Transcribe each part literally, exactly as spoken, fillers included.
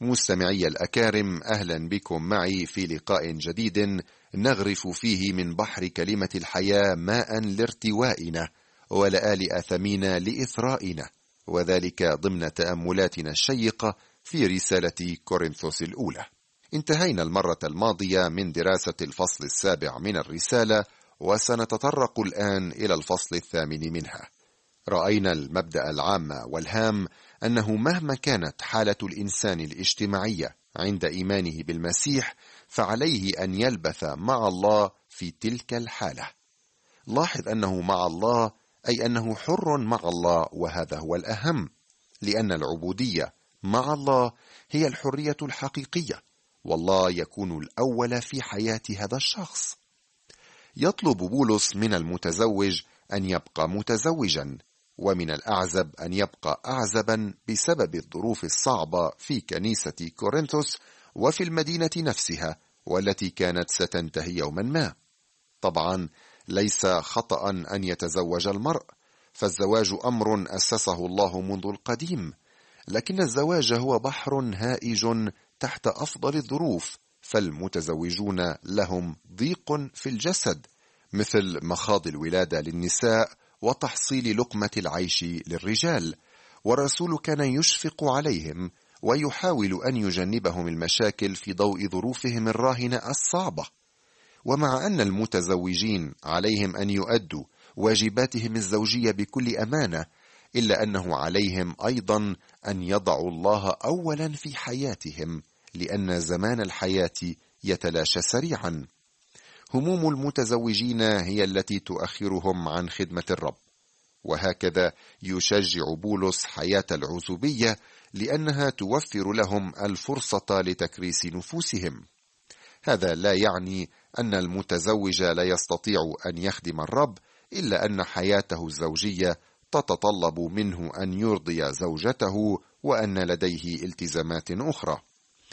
مستمعي الأكارم، أهلا بكم معي في لقاء جديد نغرف فيه من بحر كلمة الحياة ماء لارتوائنا ولآلئ ثمينة لإثرائنا، وذلك ضمن تأملاتنا الشيقة في رسالة كورنثوس الأولى. انتهينا المرة الماضية من دراسة الفصل السابع من الرسالة، وسنتطرق الآن إلى الفصل الثامن منها. رأينا المبدأ العام والهام أنه مهما كانت حالة الإنسان الاجتماعية عند إيمانه بالمسيح، فعليه أن يلبث مع الله في تلك الحالة. لاحظ أنه مع الله أي أنه حر مع الله، وهذا هو الأهم، لأن العبودية مع الله هي الحرية الحقيقية، والله يكون الأول في حياة هذا الشخص. يطلب بولس من المتزوج أن يبقى متزوجا، ومن الأعزب أن يبقى أعزبا بسبب الظروف الصعبة في كنيسة كورنثوس وفي المدينة نفسها، والتي كانت ستنتهي يوما ما. طبعا ليس خطأ أن يتزوج المرء، فالزواج أمر أسسه الله منذ القديم، لكن الزواج هو بحر هائج تحت أفضل الظروف، فالمتزوجون لهم ضيق في الجسد، مثل مخاض الولادة للنساء وتحصيل لقمة العيش للرجال، والرسول كان يشفق عليهم ويحاول أن يجنبهم المشاكل في ضوء ظروفهم الراهنة الصعبة. ومع أن المتزوجين عليهم أن يؤدوا واجباتهم الزوجية بكل أمانة، إلا أنه عليهم أيضا أن يضعوا الله أولا في حياتهم، لأن زمان الحياة يتلاشى سريعا. هموم المتزوجين هي التي تؤخرهم عن خدمة الرب، وهكذا يشجع بولس حياة العزوبية، لأنها توفر لهم الفرصة لتكريس نفوسهم. هذا لا يعني أن المتزوج لا يستطيع أن يخدم الرب، إلا أن حياته الزوجية تتطلب منه أن يرضي زوجته، وأن لديه التزامات أخرى.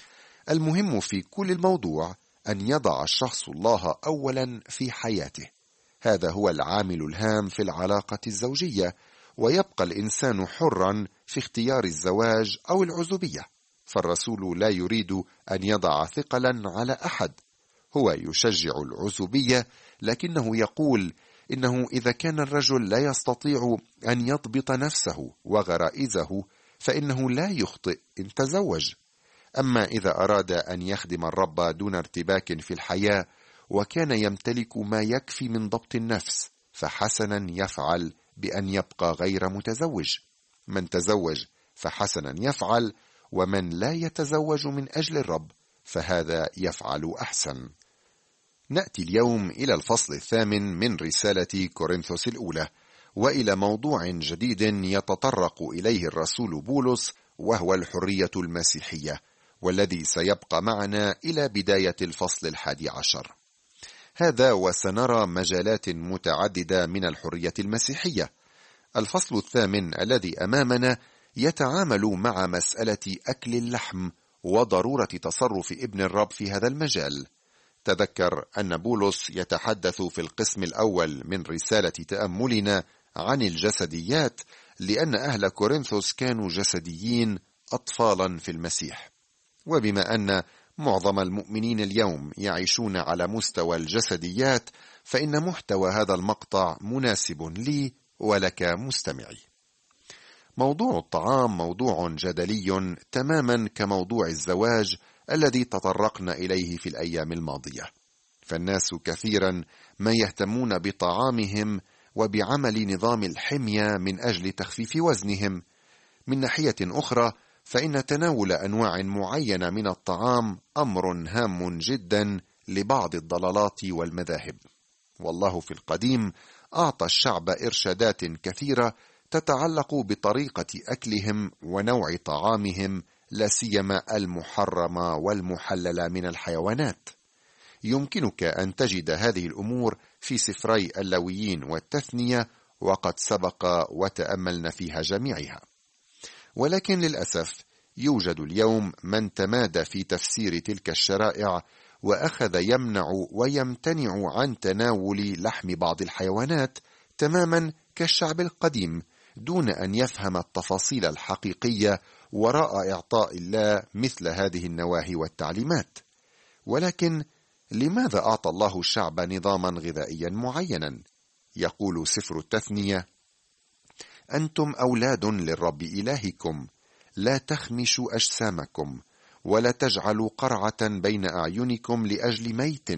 المهم في كل الموضوع أن يضع الشخص الله أولا في حياته، هذا هو العامل الهام في العلاقة الزوجية، ويبقى الإنسان حرا في اختيار الزواج أو العزوبية، فالرسول لا يريد أن يضع ثقلا على أحد. هو يشجع العزوبية، لكنه يقول إنه إذا كان الرجل لا يستطيع أن يضبط نفسه وغرائزه، فإنه لا يخطئ إن تزوج. أما إذا أراد أن يخدم الرب دون ارتباك في الحياة، وكان يمتلك ما يكفي من ضبط النفس، فحسنا يفعل بأن يبقى غير متزوج. من تزوج فحسنا يفعل، ومن لا يتزوج من أجل الرب فهذا يفعل أحسن. نأتي اليوم إلى الفصل الثامن من رسالة كورنثوس الأولى، وإلى موضوع جديد يتطرق إليه الرسول بولس، وهو الحرية المسيحية، والذي سيبقى معنا إلى بداية الفصل الحادي عشر. هذا وسنرى مجالات متعددة من الحرية المسيحية. الفصل الثامن الذي أمامنا يتعامل مع مسألة أكل اللحم وضرورة تصرف ابن الرب في هذا المجال. تذكر أن بولس يتحدث في القسم الأول من رسالة تأملنا عن الجسديات، لأن أهل كورنثوس كانوا جسديين أطفالا في المسيح. وبما أن معظم المؤمنين اليوم يعيشون على مستوى الجسديات، فإن محتوى هذا المقطع مناسب لي ولك مستمعي. موضوع الطعام موضوع جدلي تماما كموضوع الزواج الذي تطرقنا إليه في الأيام الماضية، فالناس كثيرا ما يهتمون بطعامهم وبعمل نظام الحمية من أجل تخفيف وزنهم. من ناحية أخرى، فإن تناول أنواع معينة من الطعام أمر هام جدا لبعض الضلالات والمذاهب. والله في القديم أعطى الشعب إرشادات كثيرة تتعلق بطريقة أكلهم ونوع طعامهم، لا سيما المحرمة والمحللة من الحيوانات. يمكنك أن تجد هذه الأمور في سفري اللاويين والتثنية، وقد سبق وتأملنا فيها جميعها. ولكن للأسف يوجد اليوم من تمادى في تفسير تلك الشرائع، وأخذ يمنع ويمتنع عن تناول لحم بعض الحيوانات تماما كالشعب القديم، دون أن يفهم التفاصيل الحقيقية وراء إعطاء الله مثل هذه النواهي والتعليمات. ولكن لماذا أعطى الله الشعب نظاما غذائيا معينا؟ يقول سفر التثنية: أنتم أولاد للرب إلهكم، لا تخمشوا أجسامكم، ولا تجعلوا قرعة بين أعينكم لأجل ميت،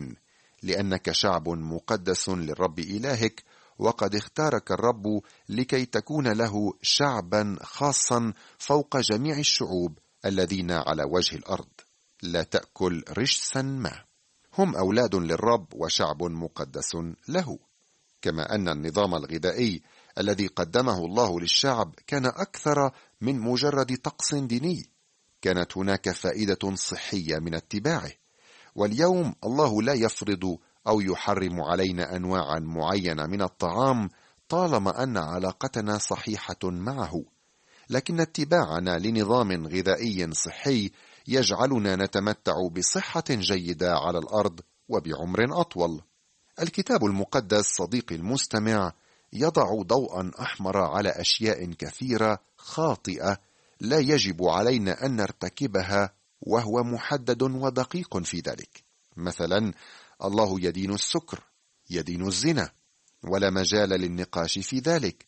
لأنك شعب مقدس للرب إلهك، وقد اختارك الرب لكي تكون له شعبا خاصا فوق جميع الشعوب الذين على وجه الأرض. لا تأكل رجسا ما. هم أولاد للرب وشعب مقدس له. كما أن النظام الغذائي الذي قدمه الله للشعب كان أكثر من مجرد طقس ديني، كانت هناك فائدة صحية من اتباعه. واليوم الله لا يفرض أو يحرم علينا أنواعا معينة من الطعام طالما أن علاقتنا صحيحة معه، لكن اتباعنا لنظام غذائي صحي يجعلنا نتمتع بصحة جيدة على الأرض وبعمر أطول. الكتاب المقدس صديقي المستمع يضع ضوءا أحمر على أشياء كثيرة خاطئة لا يجب علينا أن نرتكبها، وهو محدد ودقيق في ذلك. مثلا، الله يدين السكر، يدين الزنا، ولا مجال للنقاش في ذلك.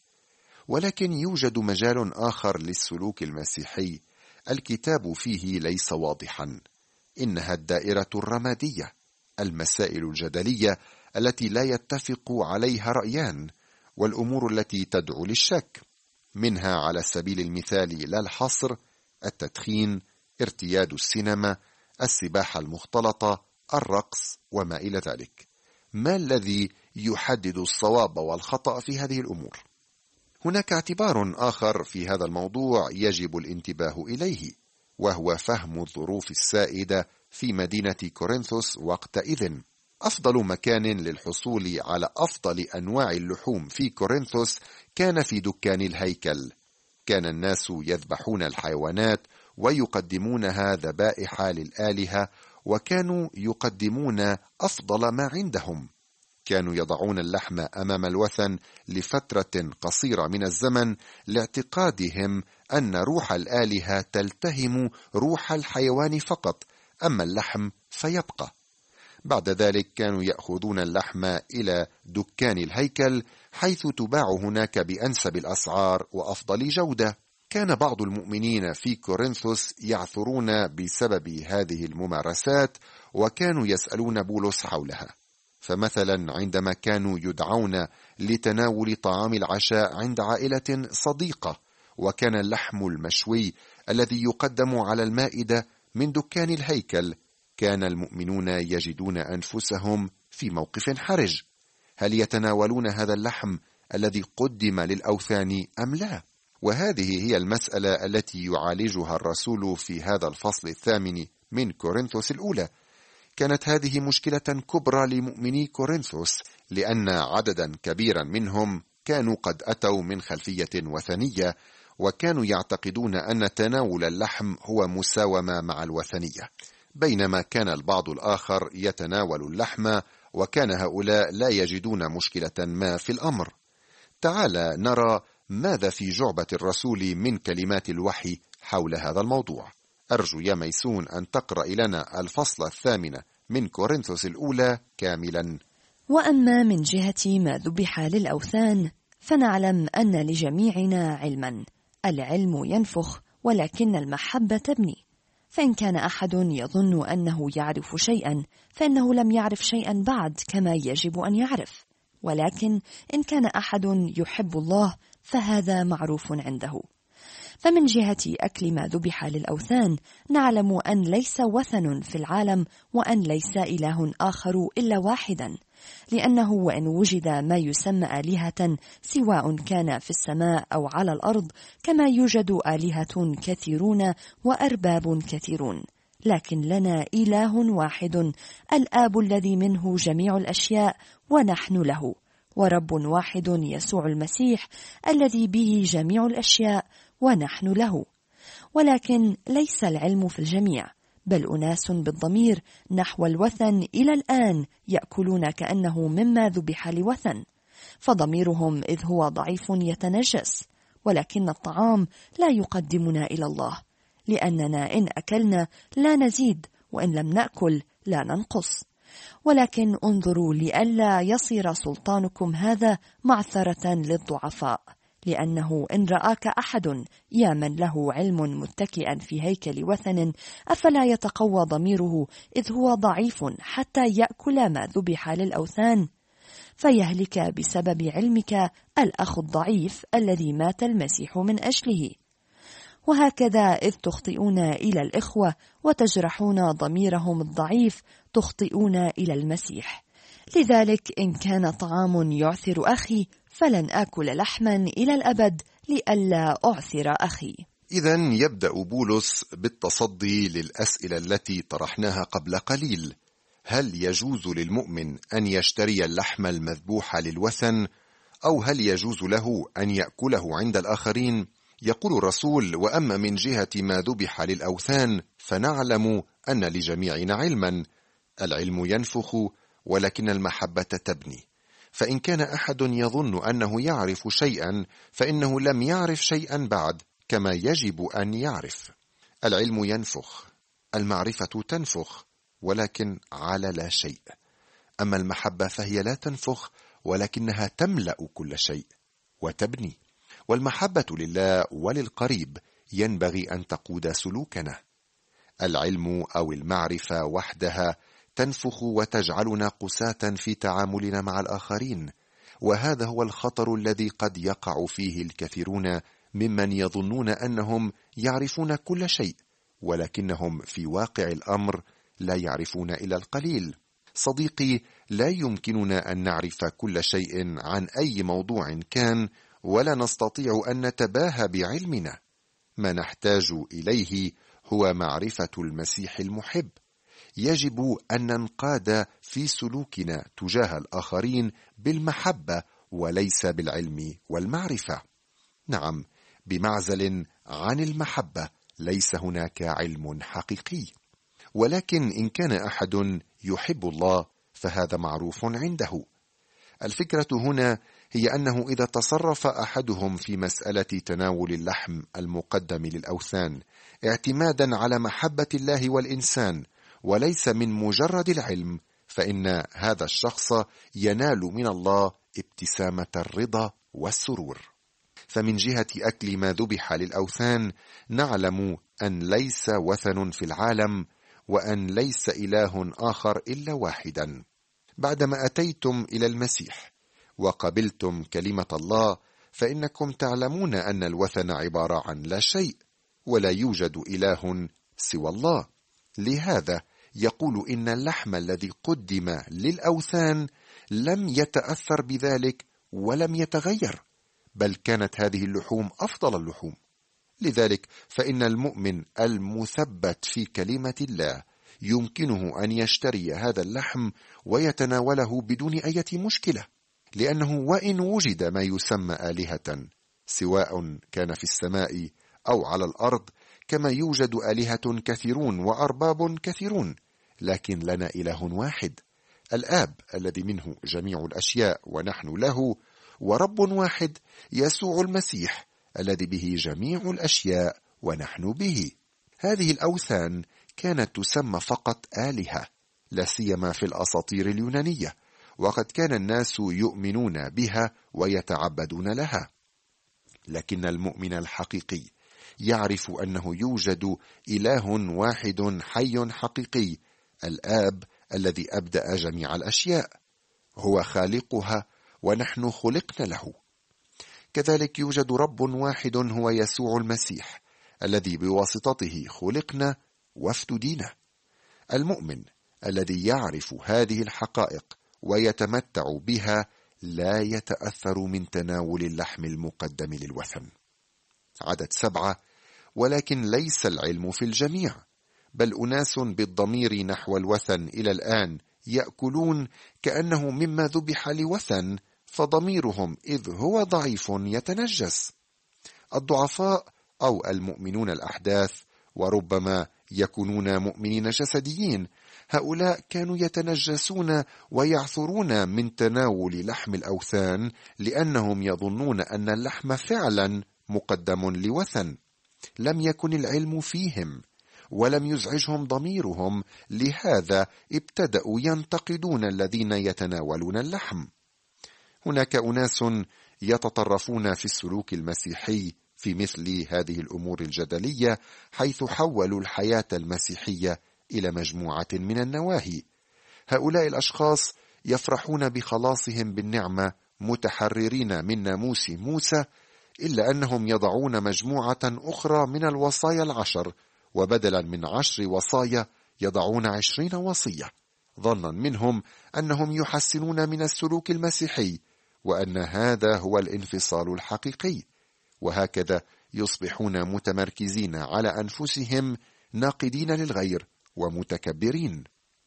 ولكن يوجد مجال آخر للسلوك المسيحي الكتاب فيه ليس واضحا، إنها الدائرة الرمادية، المسائل الجدلية التي لا يتفق عليها رأيان، والأمور التي تدعو للشك، منها على سبيل المثال لا الحصر: التدخين، ارتياد السينما، السباحة المختلطة، الرقص، وما إلى ذلك. ما الذي يحدد الصواب والخطأ في هذه الأمور؟ هناك اعتبار آخر في هذا الموضوع يجب الانتباه إليه، وهو فهم الظروف السائدة في مدينة كورنثوس وقتئذ. أفضل مكان للحصول على أفضل أنواع اللحوم في كورنثوس كان في دكان الهيكل. كان الناس يذبحون الحيوانات ويقدمونها ذبائح للآلهة، وكانوا يقدمون أفضل ما عندهم. كانوا يضعون اللحم أمام الوثن لفترة قصيرة من الزمن لاعتقادهم أن روح الآلهة تلتهم روح الحيوان فقط، أما اللحم فيبقى. بعد ذلك كانوا يأخذون اللحم إلى دكان الهيكل، حيث تباع هناك بأنسب الأسعار وأفضل جودة. كان بعض المؤمنين في كورنثوس يعثرون بسبب هذه الممارسات، وكانوا يسألون بولس حولها. فمثلا عندما كانوا يدعون لتناول طعام العشاء عند عائلة صديقة، وكان اللحم المشوي الذي يقدم على المائدة من دكان الهيكل، كان المؤمنون يجدون أنفسهم في موقف حرج: هل يتناولون هذا اللحم الذي قدم للأوثان أم لا؟ وهذه هي المسألة التي يعالجها الرسول في هذا الفصل الثامن من كورنثوس الأولى. كانت هذه مشكلة كبرى لمؤمني كورنثوس، لأن عددا كبيرا منهم كانوا قد أتوا من خلفية وثنية، وكانوا يعتقدون أن تناول اللحم هو مساومة مع الوثنية، بينما كان البعض الآخر يتناول اللحم، وكان هؤلاء لا يجدون مشكلة ما في الأمر. تعال نرى ماذا في جعبة الرسول من كلمات الوحي حول هذا الموضوع. أرجو يا ميسون أن تقرأ لنا الفصل الثامن من كورنثوس الأولى كاملا. وأما من جهة ما ذبح للأوثان فنعلم أن لجميعنا علما، العلم ينفخ ولكن المحبة تبني. فإن كان أحد يظن أنه يعرف شيئا فإنه لم يعرف شيئا بعد كما يجب أن يعرف، ولكن إن كان أحد يحب الله فهذا معروف عنده. فمن جهة أكل ما ذبح للأوثان نعلم أن ليس وثن في العالم، وأن ليس إله آخر إلا واحدا، لأنه وإن وجد ما يسمى آلهة سواء كان في السماء أو على الأرض، كما يوجد آلهة كثيرون وأرباب كثيرون، لكن لنا إله واحد، الآب الذي منه جميع الأشياء ونحن له، ورب واحد يسوع المسيح الذي به جميع الأشياء ونحن له. ولكن ليس العلم في الجميع، بل أناس بالضمير نحو الوثن إلى الآن يأكلون كأنه مما ذبح لوثن، فضميرهم إذ هو ضعيف يتنجس، ولكن الطعام لا يقدمنا إلى الله، لأننا إن أكلنا لا نزيد، وإن لم نأكل لا ننقص. ولكن انظروا لئلا يصير سلطانكم هذا معثرة للضعفاء، لأنه إن رآك أحد يا من له علم متكئا في هيكل وثن، أفلا يتقوى ضميره إذ هو ضعيف حتى يأكل ما ذبح للأوثان؟ فيهلك بسبب علمك الأخ الضعيف الذي مات المسيح من أجله. وهكذا إذ تخطئون إلى الإخوة وتجرحون ضميرهم الضعيف تخطئون إلى المسيح. لذلك إن كان طعام يعثر أخي فلن آكل لحما إلى الأبد لئلا أعثر أخي. إذن يبدأ بولس بالتصدي للأسئلة التي طرحناها قبل قليل. هل يجوز للمؤمن أن يشتري اللحم المذبوح للوثن، أو هل يجوز له أن يأكله عند الآخرين؟ يقول الرسول: وأما من جهة ما ذبح للأوثان فنعلم أن لجميعنا علما، العلم ينفخ ولكن المحبة تبني. فإن كان أحد يظن أنه يعرف شيئا فإنه لم يعرف شيئا بعد كما يجب أن يعرف. العلم ينفخ، المعرفة تنفخ، ولكن على لا شيء. أما المحبة فهي لا تنفخ ولكنها تملأ كل شيء وتبني. والمحبة لله وللقريب ينبغي أن تقود سلوكنا. العلم أو المعرفة وحدها تنفخ وتجعلنا قساة في تعاملنا مع الآخرين، وهذا هو الخطر الذي قد يقع فيه الكثيرون ممن يظنون أنهم يعرفون كل شيء، ولكنهم في واقع الأمر لا يعرفون إلا القليل. صديقي، لا يمكننا أن نعرف كل شيء عن أي موضوع كان، ولا نستطيع أن نتباهى بعلمنا. ما نحتاج إليه هو معرفة المسيح المحب. يجب أن ننقاد في سلوكنا تجاه الآخرين بالمحبة وليس بالعلم والمعرفة. نعم، بمعزل عن المحبة ليس هناك علم حقيقي. ولكن إن كان أحد يحب الله فهذا معروف عنده. الفكرة هنا هي أنه إذا تصرف أحدهم في مسألة تناول اللحم المقدم للأوثان اعتمادا على محبة الله والإنسان وليس من مجرد العلم، فإن هذا الشخص ينال من الله ابتسامة الرضا والسرور. فمن جهة أكل ما ذبح للأوثان نعلم أن ليس وثن في العالم، وأن ليس إله آخر إلا واحدا. بعدما أتيتم إلى المسيح وقبلتم كلمة الله فإنكم تعلمون أن الوثن عبارة عن لا شيء، ولا يوجد إله سوى الله. لهذا يقول إن اللحم الذي قدم للأوثان لم يتأثر بذلك ولم يتغير، بل كانت هذه اللحوم أفضل اللحوم. لذلك فإن المؤمن المثبت في كلمة الله يمكنه أن يشتري هذا اللحم ويتناوله بدون أي مشكلة، لأنه وإن وجد ما يسمى آلهة سواء كان في السماء أو على الأرض، كما يوجد آلهة كثيرون وأرباب كثيرون، لكن لنا إله واحد، الآب الذي منه جميع الأشياء ونحن له، ورب واحد يسوع المسيح الذي به جميع الأشياء ونحن به. هذه الأوثان كانت تسمى فقط آلهة، لا سيما في الأساطير اليونانية، وقد كان الناس يؤمنون بها ويتعبدون لها. لكن المؤمن الحقيقي يعرف أنه يوجد إله واحد حي حقيقي، الآب الذي أبدأ جميع الأشياء، هو خالقها ونحن خلقنا له. كذلك يوجد رب واحد هو يسوع المسيح الذي بواسطته خلقنا وافتدينا. المؤمن الذي يعرف هذه الحقائق ويتمتع بها لا يتأثر من تناول اللحم المقدم للوثن. عدد سبعة: ولكن ليس العلم في الجميع، بل أناس بالضمير نحو الوثن إلى الآن يأكلون كأنه مما ذبح لوثن، فضميرهم إذ هو ضعيف يتنجس. الضعفاء أو المؤمنون الأحداث، وربما يكونون مؤمنين جسديين، هؤلاء كانوا يتنجسون ويعثرون من تناول لحم الأوثان، لأنهم يظنون أن اللحم فعلا مقدم لوثن. لم يكن العلم فيهم، ولم يزعجهم ضميرهم، لهذا ابتدأوا ينتقدون الذين يتناولون اللحم. هناك أناس يتطرفون في السلوك المسيحي في مثل هذه الأمور الجدلية، حيث حولوا الحياة المسيحية إلى مجموعة من النواهي. هؤلاء الأشخاص يفرحون بخلاصهم بالنعمة متحررين من ناموس موسى، إلا أنهم يضعون مجموعة أخرى من الوصايا العشر، وبدلا من عشر وصايا يضعون عشرين وصية، ظنا منهم أنهم يحسنون من السلوك المسيحي، وأن هذا هو الانفصال الحقيقي. وهكذا يصبحون متمركزين على أنفسهم، ناقدين للغير ومتكبرين.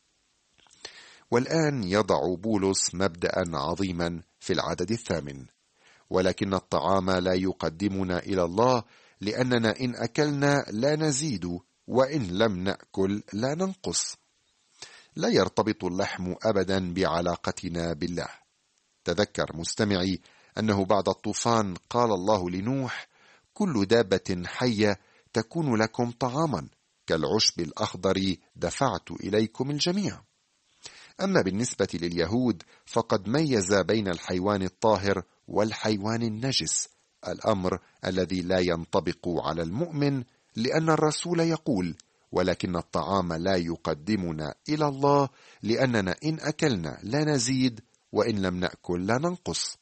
والآن يضع بولس مبدأ عظيما في العدد الثامن: ولكن الطعام لا يقدمنا إلى الله، لأننا إن أكلنا لا نزيد، وإن لم نأكل لا ننقص. لا يرتبط اللحم أبدا بعلاقتنا بالله. تذكر مستمعي أنه بعد الطوفان قال الله لنوح: كل دابة حية تكون لكم طعاما، كالعشب الأخضر دفعت إليكم الجميع. أما بالنسبة لليهود فقد ميز بين الحيوان الطاهر والحيوان النجس، الأمر الذي لا ينطبق على المؤمن، لأن الرسول يقول: ولكن الطعام لا يقدمنا إلى الله، لأننا إن أكلنا لا نزيد، وإن لم نأكل لا ننقص.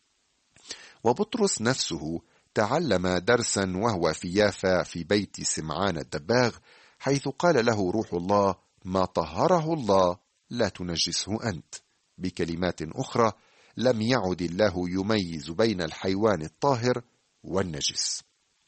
وبطرس نفسه تعلم درسا وهو في يافا في بيت سمعان الدباغ، حيث قال له روح الله: ما طهره الله لا تنجسه أنت. بكلمات أخرى، لم يعد الله يميز بين الحيوان الطاهر والنجس.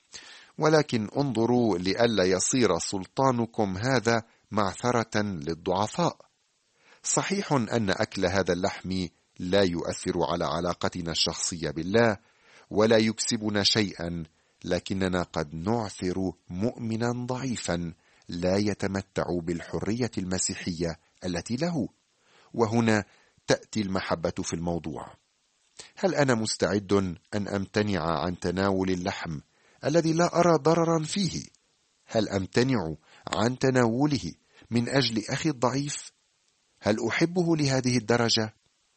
ولكن انظروا لئلا يصير سلطانكم هذا معثرة للضعفاء. صحيح أن أكل هذا اللحم لا يؤثر على علاقتنا الشخصية بالله، ولا يكسبنا شيئا، لكننا قد نعثر مؤمنا ضعيفا لا يتمتع بالحرية المسيحية التي له. وهنا تأتي المحبة في الموضوع. هل أنا مستعد أن أمتنع عن تناول اللحم الذي لا أرى ضررا فيه؟ هل أمتنع عن تناوله من أجل أخي الضعيف؟ هل أحبه لهذه الدرجة؟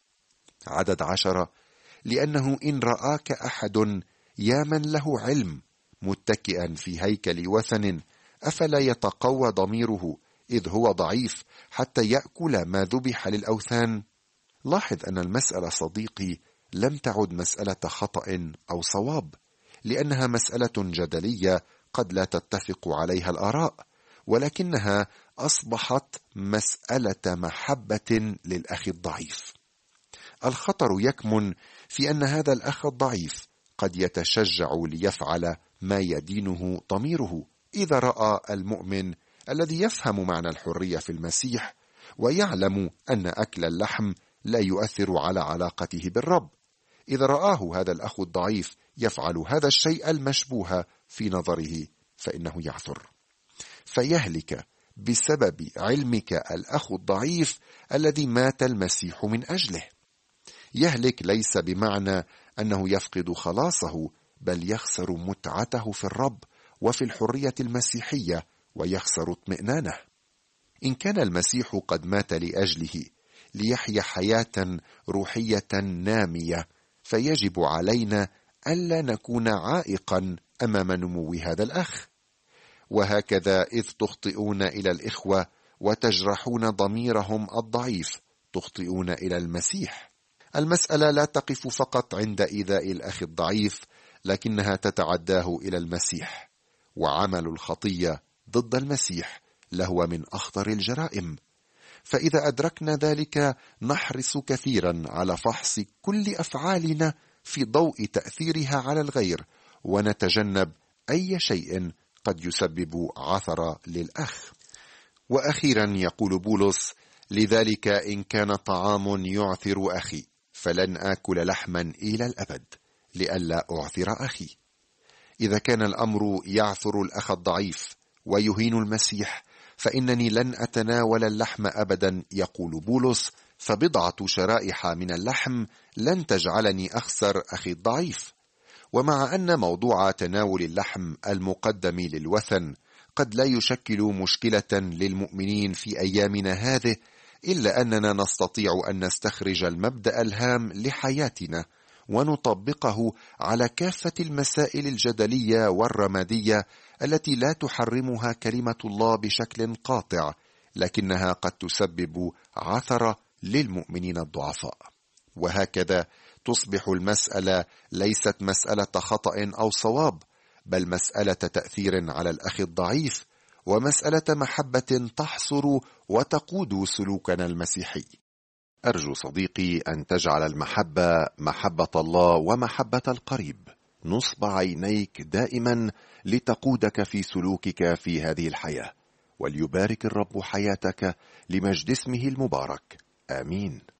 عدد عشرة: لأنه إن رآك أحد يا من له علم متكئا في هيكل وثن، أفلا يتقوى ضميره إذ هو ضعيف حتى يأكل ما ذبح للأوثان؟ لاحظ أن المسألة صديقي لم تعد مسألة خطأ أو صواب، لأنها مسألة جدلية قد لا تتفق عليها الآراء، ولكنها أصبحت مسألة محبة للأخ الضعيف. الخطر يكمن في أن هذا الأخ الضعيف قد يتشجع ليفعل ما يدينه ضميره إذا رأى المؤمن الذي يفهم معنى الحرية في المسيح، ويعلم أن أكل اللحم لا يؤثر على علاقته بالرب. إذا رآه هذا الأخ الضعيف يفعل هذا الشيء المشبوه في نظره، فإنه يعثر، فيهلك بسبب علمك الأخ الضعيف الذي مات المسيح من أجله. يهلك ليس بمعنى أنه يفقد خلاصه، بل يخسر متعته في الرب وفي الحرية المسيحية، ويخسر اطمئنانه. إن كان المسيح قد مات لأجله ليحيا حياة روحية نامية، فيجب علينا ألا نكون عائقا أمام نمو هذا الأخ. وهكذا إذ تخطئون إلى الإخوة وتجرحون ضميرهم الضعيف، تخطئون إلى المسيح. المسألة لا تقف فقط عند إيذاء الأخ الضعيف، لكنها تتعداه إلى المسيح. وعمل الخطية ضد المسيح لهو من أخطر الجرائم. فإذا أدركنا ذلك نحرص كثيرا على فحص كل أفعالنا في ضوء تأثيرها على الغير، ونتجنب أي شيء قد يسبب عثرة للأخ. وأخيرا يقول بولس: لذلك إن كان طعام يعثر أخي فلن آكل لحما إلى الأبد لئلا أعثر أخي. إذا كان الأمر يعثر الأخ الضعيف ويهين المسيح، فإنني لن أتناول اللحم أبدا، يقول بولس، فبضعة شرائح من اللحم لن تجعلني أخسر أخي الضعيف. ومع أن موضوع تناول اللحم المقدم للوثن قد لا يشكل مشكلة للمؤمنين في أيامنا هذه، إلا أننا نستطيع أن نستخرج المبدأ الهام لحياتنا ونطبقه على كافة المسائل الجدلية والرمادية التي لا تحرمها كلمة الله بشكل قاطع، لكنها قد تسبب عثرة للمؤمنين الضعفاء. وهكذا تصبح المسألة ليست مسألة خطأ أو صواب، بل مسألة تأثير على الأخ الضعيف، ومسألة محبة تحصر وتقود سلوكنا المسيحي. أرجو صديقي أن تجعل المحبة محبة الله ومحبة القريب نصب عينيك دائما لتقودك في سلوكك في هذه الحياة، وليبارك الرب حياتك لمجد اسمه المبارك. آمين.